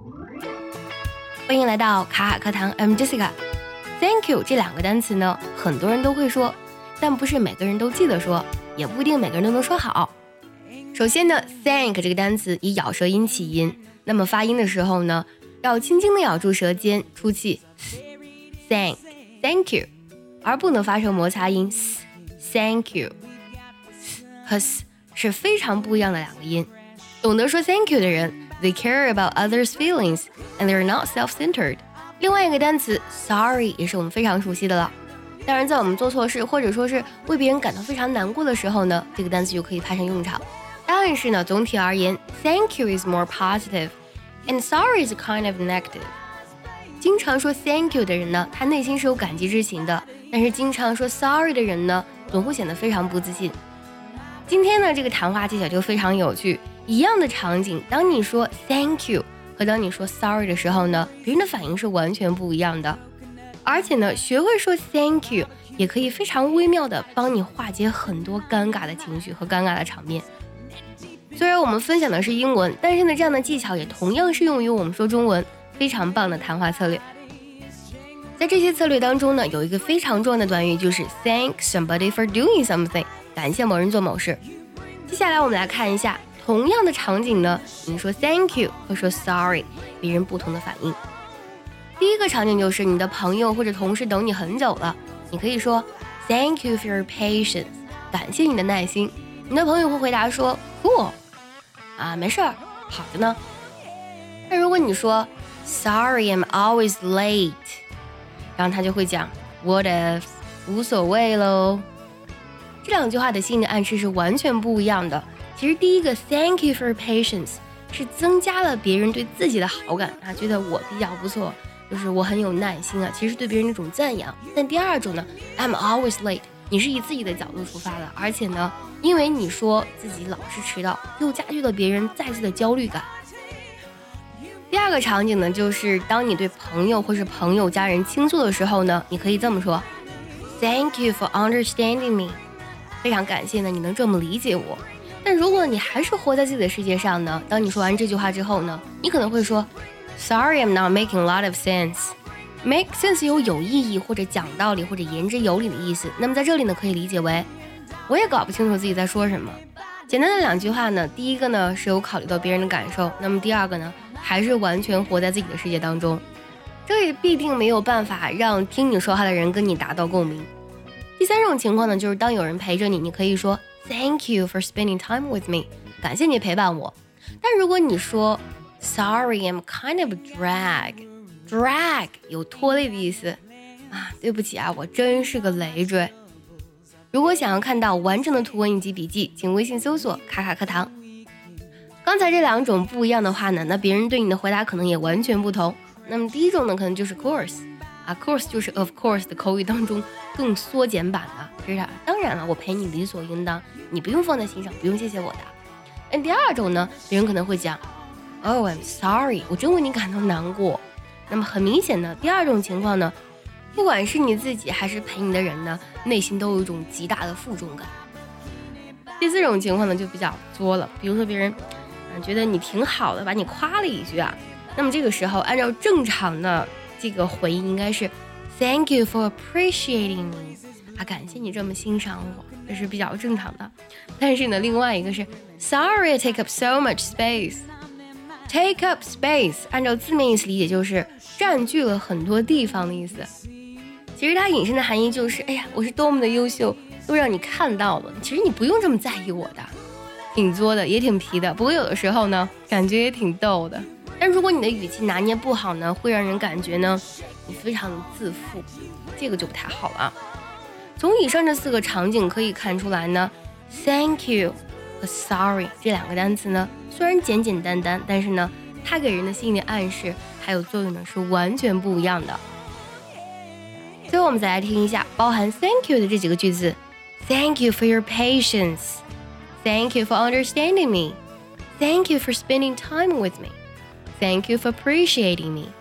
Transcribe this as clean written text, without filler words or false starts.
欢迎来到卡卡课堂 ，I'm Jessica。Thank you 这两个单词呢，很多人都会说，但不是每个人都记得说，也不一定每个人都能说好。首先呢 ，thank 这个单词以咬舌音起音，那么发音的时候呢，要轻轻的咬住舌尖，出气 ，thank you， 而不能发成摩擦音 ，thank you 和 是非常不一样的两个音。懂得说 thank you 的人 ，they care about others' feelings and they're not self-centered。另外一个单词 sorry 也是我们非常熟悉的了。当然，在我们做错事或者说是为别人感到非常难过的时候呢，这个单词就可以派上用场。但是呢，总体而言 ，thank you is more positive and sorry is kind of negative。经常说 thank you 的人呢，他内心是有感激之情的，但是经常说 sorry 的人呢，总会显得非常不自信。今天呢，这个谈话技巧就非常有趣。一样的场景，当你说 thank you 和当你说 sorry 的时候呢，别人的反应是完全不一样的。而且呢，学会说 thank you 也可以非常微妙的帮你化解很多尴尬的情绪和尴尬的场面。虽然我们分享的是英文，但是呢，这样的技巧也同样适用于我们说中文，非常棒的谈话策略。在这些策略当中呢，有一个非常重要的短语，就是 thank somebody for doing something， 感谢某人做某事。接下来我们来看一下同样的场景呢，你说 thank you 和说 sorry， 别人不同的反应。第一个场景就是你的朋友或者同事等你很久了，你可以说 thank you for your patience， 感谢你的耐心。你的朋友会回答说 cool， 没事儿，好的呢。但如果你说 sorry I'm always late， 然后他就会讲 what if， 无所谓咯。这两句话的心理暗示是完全不一样的。其实第一个 thank you for your patience 是增加了别人对自己的好感，觉得我比较不错，就是我很有耐心其实对别人一种赞扬。但第二种呢 I'm always late， 你是以自己的角度出发的，而且呢，因为你说自己老是迟到，又加剧了别人再次的焦虑感。第二个场景呢，就是当你对朋友或是朋友家人倾诉的时候呢，你可以这么说 Thank you for understanding me， 非常感谢呢你能这么理解我。但如果你还是活在自己的世界上呢，当你说完这句话之后呢，你可能会说 Sorry I'm not making a lot of sense。 Make sense 有意义或者讲道理或者言之有理的意思，那么在这里呢，可以理解为我也搞不清楚自己在说什么。简单的两句话呢，第一个呢是有考虑到别人的感受，那么第二个呢还是完全活在自己的世界当中，这也必定没有办法让听你说话的人跟你达到共鸣。第三种情况呢，就是当有人陪着你，你可以说 Thank you for spending time with me， 感谢你陪伴我。但如果你说 Sorry I'm kind of drag 有拖累的意思对不起我真是个累赘。如果想要看到完整的图文以及笔记，请微信搜索卡卡课堂。刚才这两种不一样的话呢，那别人对你的回答可能也完全不同。那么第一种呢，可能就是 course course 就是 of course 的口语当中更缩减版的，是当然了，我陪你理所应当，你不用放在心上，不用谢谢我的。那第二种呢，别人可能会讲 Oh I'm sorry， 我真为你感到难过。那么很明显的，第二种情况呢，不管是你自己还是陪你的人呢，内心都有一种极大的负重感。第四种情况呢，就比较作了，比如说别人觉得你挺好的，把你夸了一句那么这个时候按照正常的这个回应应该是 Thank you for appreciating me， 感谢你这么欣赏我，这是比较正常的。但是呢，另外一个是 Sorry I take up so much space。Take up space 按照字面意思理解就是占据了很多地方的意思。其实它引申的含义就是我是多么的优秀，都让你看到了，其实你不用这么在意我的。挺作的，也挺皮的，不过有的时候呢，感觉也挺逗的。但如果你的语气拿捏不好呢，会让人感觉呢你非常的自负，这个就不太好了。从以上这四个场景可以看出来呢， Thank you 和 Sorry 这两个单词呢，虽然简简单单，但是呢它给人的心理暗示还有作用呢是完全不一样的。最后我们再来听一下包含 Thank you 的这几个句子。 Thank you for your patience， Thank you for understanding me， Thank you for spending time with me， Thank you for appreciating me。